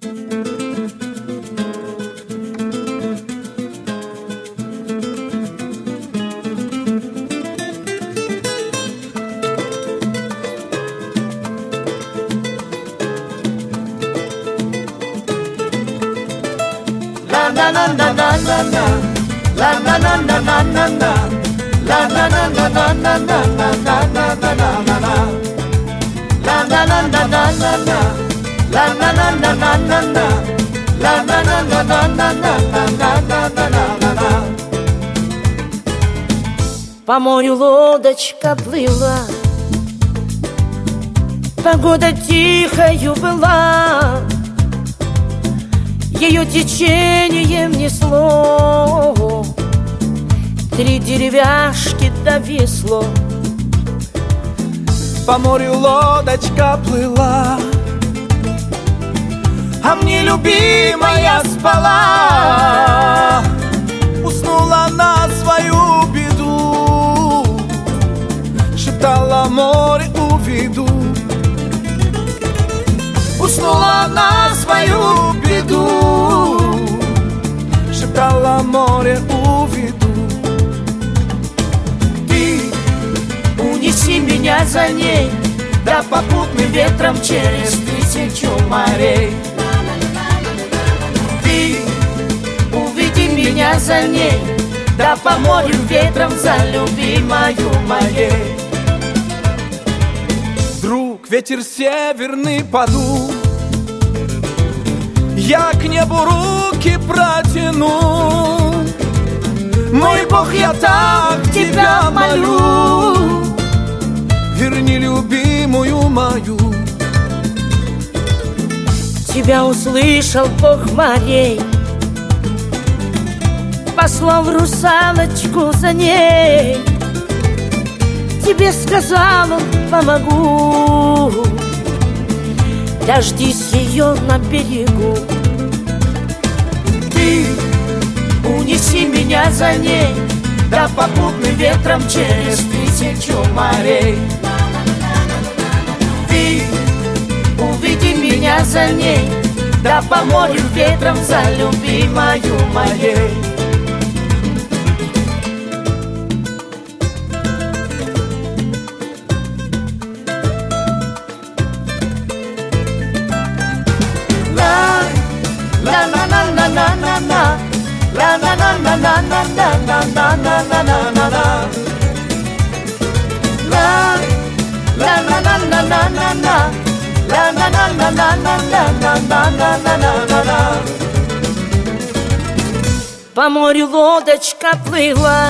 По морю лодочка плыла, погода тихою была, ее течением несло 3 деревяшки да весло. По морю лодочка плыла, а мне любимая спала. Уснула на свою беду, шептала море уведу. Уснула на свою беду, шептала море уведу. Ты унеси меня за ней, да попутным ветром через 1000 морей. Ты уведи меня за ней, да по морю ветром за любимою моей. Вдруг ветер северный подул, я к небу руки протяну. Мой Бог, я так тебя молю, верни любимую мою. Тебя услышал Бог морей, послал русалочку за ней. Тебе сказал он: помогу, дождись ее на берегу. Ты унеси меня за ней, да попутным ветром через 1000 морей. Ты уведи меня за ней, да по морю ветром за любимою моей. По морю лодочка плыла,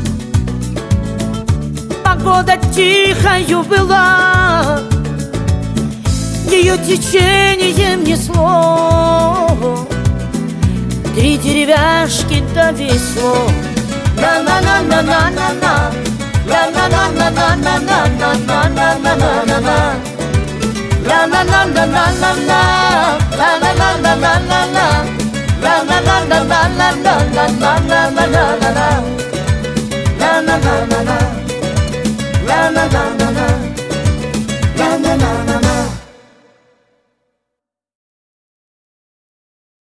погода тихою была, ее течением несло 3 деревяшки да весло. На-на-на-на-на-на-на, ла-на-на-на-на-на-на-на-на-на-на-на, ла-на-на-на-на-на-на, ла-на-на-на-на-на-на, ла-на-на-на-на-на-на-на-на-на-на.